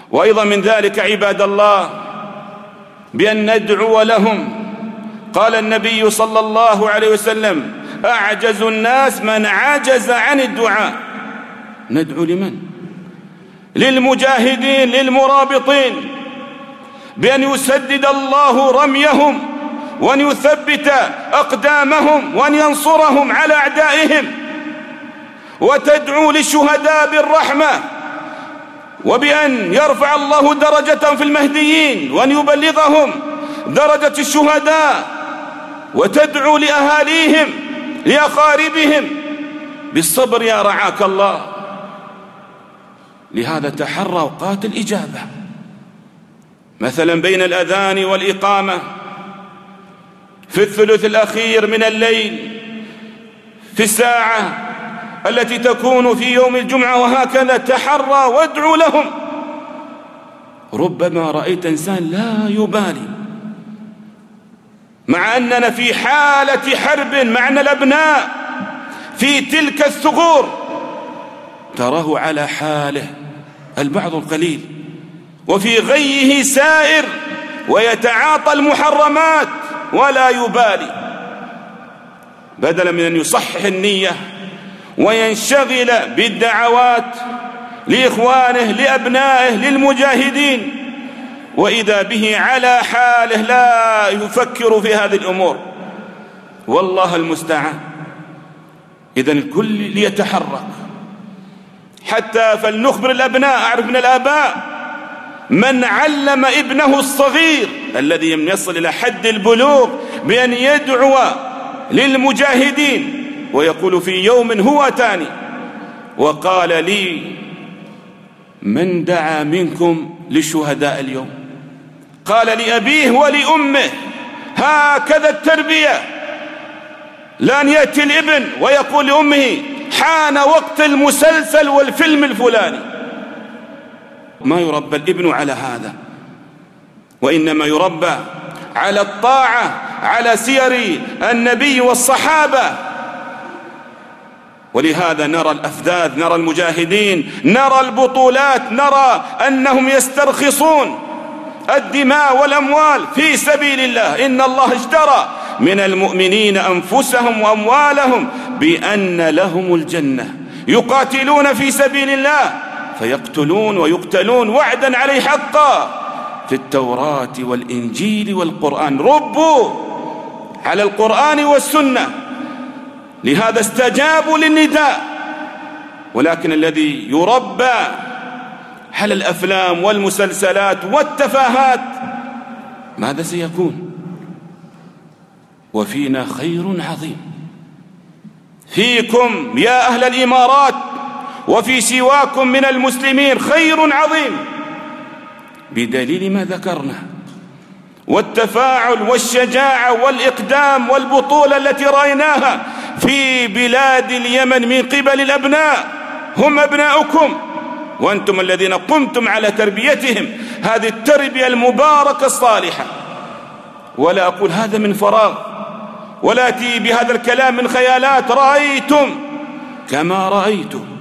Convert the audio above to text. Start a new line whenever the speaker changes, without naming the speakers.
وأيضا من ذلك عباد الله بأن ندعو لهم. قال النبي صلى الله عليه وسلم: أعجز الناس من عجز عن الدعاء. ندعو لمن؟ للمجاهدين للمرابطين، بأن يسدد الله رميهم وأن يثبت أقدامهم وأن ينصرهم على أعدائهم، وتدعو للشهداء بالرحمة وبأن يرفع الله درجتهم في المهديين وأن يبلغهم درجة الشهداء، وتدعو لأهاليهم لأقاربهم بالصبر يا رعاك الله. لهذا تحرى أوقات الإجابة، مثلا بين الأذان والإقامة، في الثلث الأخير من الليل، في الساعة التي تكون في يوم الجمعة، وهكذا تحرى وادعو لهم. ربما رأيت إنسان لا يبالي، مع أننا في حالة حرب معنا الأبناء في تلك الثغور، تراه على حاله البعض القليل وفي غيه سائر ويتعاطى المحرمات ولا يبالي، بدلا من أن يصحح النية وينشغل بالدعوات لإخوانه لأبنائه للمجاهدين، وإذا به على حاله لا يفكر في هذه الأمور. والله المستعان. إذن الكل ليتحرك، حتى فلنخبر الأبناء. أعرف من الآباء من علم ابنه الصغير الذي يصل إلى حد البلوغ بأن يدعو للمجاهدين، ويقول في يوم هو تاني: وقال لي من دعا منكم للشهداء اليوم؟ قال لأبيه ولأمه. هكذا التربية، لأن يأتي الابن ويقول لأمه: حان وقت المسلسل والفيلم الفلاني. ما يربى الابن على هذا، وإنما يربى على الطاعة، على سير النبي والصحابة. ولهذا نرى الأفذاذ، نرى المجاهدين، نرى البطولات، نرى أنهم يسترخصون الدماء والأموال في سبيل الله. إن الله اشترى من المؤمنين أنفسهم وأموالهم بأن لهم الجنة، يقاتلون في سبيل الله فيقتلون ويقتلون وعدا عليه حقا في التوراة والإنجيل والقرآن. ربوا على القرآن والسنة، لهذا استجابوا للنداء. ولكن الذي يربى على الأفلام والمسلسلات والتفاهات ماذا سيكون؟ وفينا خير عظيم، فيكم يا أهل الإمارات وفي سواكم من المسلمين خير عظيم، بدليل ما ذكرنا، والتفاعل والشجاعة والإقدام والبطولة التي رأيناها في بلاد اليمن من قبل الأبناء. هم أبناؤكم وأنتم الذين قمتم على تربيتهم هذه التربية المباركة الصالحة. ولا أقول هذا من فراغ، ولا أتي بهذا الكلام من خيالات. رأيتم كما رأيتم